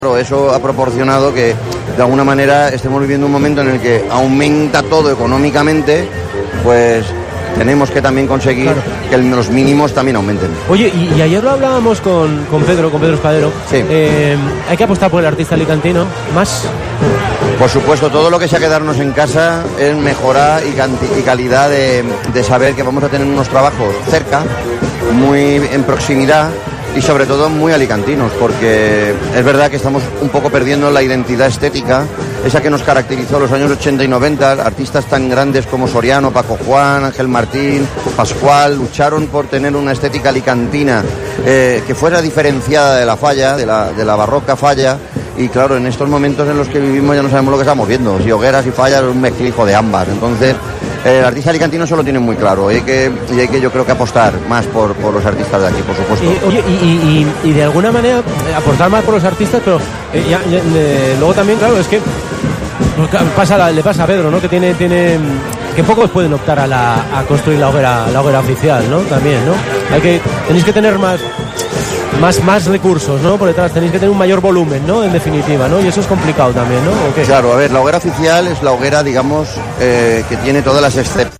Pero eso ha proporcionado que de alguna manera estemos viviendo un momento en el que aumenta todo económicamente, pues tenemos que también conseguir que los mínimos también aumenten. Oye, y ayer lo hablábamos con Pedro Espadero. Sí. Hay que apostar por el artista alicantino, más. Por supuesto, todo lo que sea quedarnos en casa es mejorar y calidad de saber que vamos a tener unos trabajos cerca, muy en proximidad y sobre todo muy alicantinos, porque es verdad que estamos un poco perdiendo la identidad estética, esa que nos caracterizó en los años 80 y 90, artistas tan grandes como Soriano, Paco Juan, Ángel Martín, Pascual, lucharon por tener una estética alicantina que fuera diferenciada de la falla, de la barroca falla. Y claro, en estos momentos en los que vivimos ya no sabemos lo que estamos viendo, si hogueras y fallas es un mezclijo de ambas. Entonces el artista alicantino eso lo tiene muy claro, y hay que yo creo que apostar más por los artistas de aquí, por supuesto. Y de alguna manera apostar más por los artistas, pero luego también, claro, es que le pasa a Pedro, ¿no? Que tiene que pocos pueden optar a construir la hoguera oficial, ¿no? También, ¿no? Tenéis que tener más recursos, ¿no? Por detrás tenéis que tener un mayor volumen, ¿no? En definitiva, ¿no? Y eso es complicado también, ¿no? ¿O qué? Claro, a ver, la hoguera oficial es la hoguera, digamos, que tiene todas las excepciones.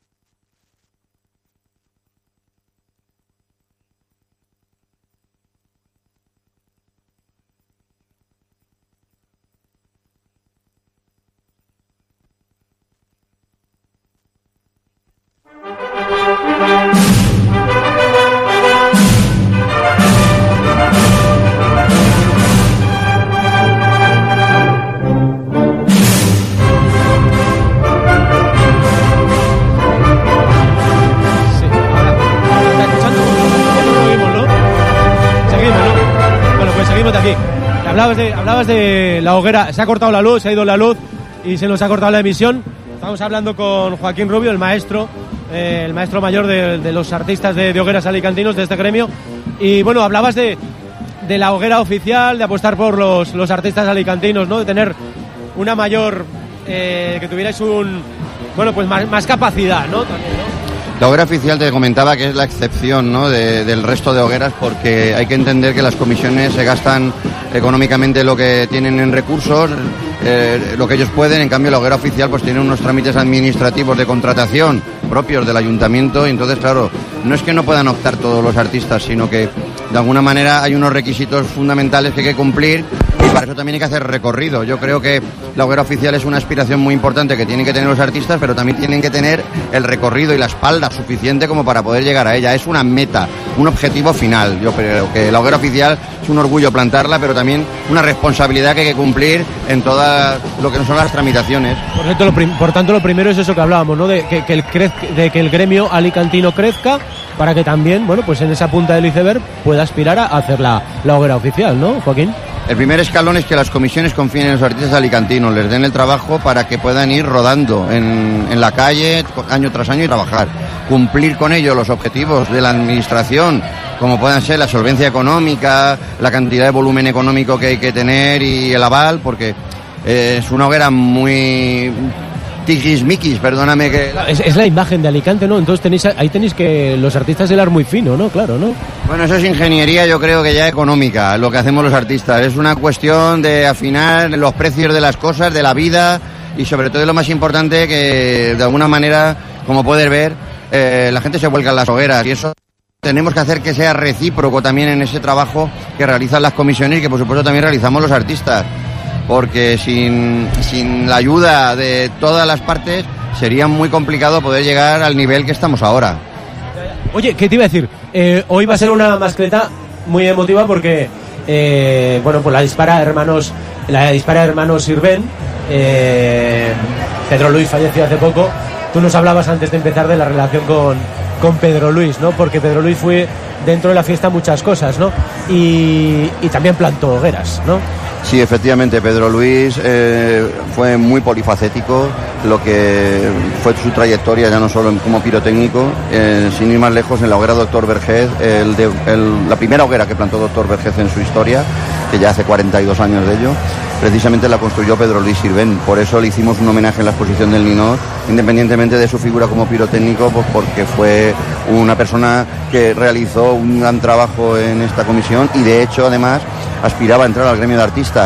Hablabas de la hoguera, se ha cortado la luz, se ha ido la luz y se nos ha cortado la emisión. Estamos hablando con Joaquín Rubio, el maestro mayor de los artistas de hogueras alicantinos de este gremio. Y bueno, hablabas de la hoguera oficial, de apostar por los artistas alicantinos, ¿no? De tener una mayor, que tuvierais más capacidad, ¿no? También, ¿no? La hoguera oficial te comentaba que es la excepción, ¿no? del resto de hogueras, porque hay que entender que las comisiones se gastan económicamente lo que tienen en recursos, lo que ellos pueden. En cambio la hoguera oficial pues tiene unos trámites administrativos de contratación propios del ayuntamiento, y entonces claro, no es que no puedan optar todos los artistas, sino que de alguna manera hay unos requisitos fundamentales que hay que cumplir, y para eso también hay que hacer recorrido. Yo creo que la hoguera oficial es una aspiración muy importante que tienen que tener los artistas, pero también tienen que tener el recorrido y la espalda suficiente como para poder llegar a ella. Es una meta, un objetivo final. Yo creo que la hoguera oficial es un orgullo plantarla, pero también una responsabilidad que hay que cumplir en todo lo que no son las tramitaciones. Por tanto, lo primero es eso que hablábamos, ¿no? De que el gremio alicantino crezca, para que también, pues en esa punta del iceberg pueda aspirar a hacer la hoguera oficial, ¿no, Joaquín? El primer escalón es que las comisiones confíen en los artistas alicantinos, les den el trabajo para que puedan ir rodando en la calle año tras año y trabajar. Cumplir con ello los objetivos de la administración, como puedan ser la solvencia económica, la cantidad de volumen económico que hay que tener y el aval, porque es una hoguera muy tiquismiquis, perdóname que... Es la imagen de Alicante, ¿no? Entonces tenéis que los artistas hilar muy fino, ¿no? Claro, ¿no? Bueno, eso es ingeniería, yo creo que ya económica, lo que hacemos los artistas. Es una cuestión de afinar los precios de las cosas, de la vida, y sobre todo lo más importante, que de alguna manera, como puedes ver, la gente se vuelca en las hogueras, y eso tenemos que hacer que sea recíproco también en ese trabajo que realizan las comisiones y que por supuesto también realizamos los artistas, porque sin la ayuda de todas las partes sería muy complicado poder llegar al nivel que estamos ahora. Oye, ¿qué te iba a decir? Hoy va a ser una mascleta muy emotiva porque pues la dispara hermanos Sirven. Pedro Luis falleció hace poco. Tú nos hablabas antes de empezar de la relación con Pedro Luis, ¿no? Porque Pedro Luis fue dentro de la fiesta muchas cosas, ¿no? Y también plantó hogueras, ¿no? Sí, efectivamente, Pedro Luis fue muy polifacético, lo que fue su trayectoria, ya no solo como pirotécnico, sin ir más lejos, en la hoguera Doctor Vergés, la primera hoguera que plantó Doctor Vergés en su historia, que ya hace 42 años de ello, precisamente la construyó Pedro Luis Sirven. Por eso le hicimos un homenaje en la exposición del Ninot, independientemente de su figura como pirotécnico, pues porque fue una persona que realizó un gran trabajo en esta comisión, y de hecho además aspiraba a entrar al gremio de artistas